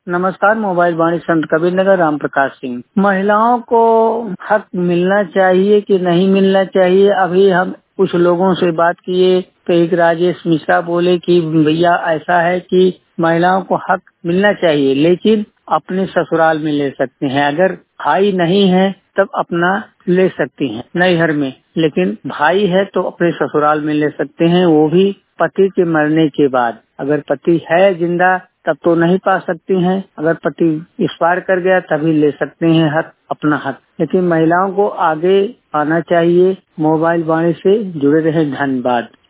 नमस्कार। मोबाइल वाणी संत कबीर नगर राम प्रकाश सिंह। महिलाओं को हक मिलना चाहिए कि नहीं मिलना चाहिए, अभी हम कुछ लोगों से बात किए तो एक राजेश मिश्रा बोले कि भैया ऐसा है कि महिलाओं को हक मिलना चाहिए लेकिन अपने ससुराल में ले सकते हैं। अगर भाई नहीं है तब अपना ले सकती हैं नैहर में, लेकिन भाई है तो अपने ससुराल में ले सकते हैं, वो भी पति के मरने के बाद। अगर पति है जिंदा तब तो नहीं पा सकती हैं, अगर पति एक्सपायर कर गया तभी ले सकते हैं हक, अपना हक। लेकिन महिलाओं को आगे आना चाहिए। मोबाइल वाणी से जुड़े रहे। धन्यवाद।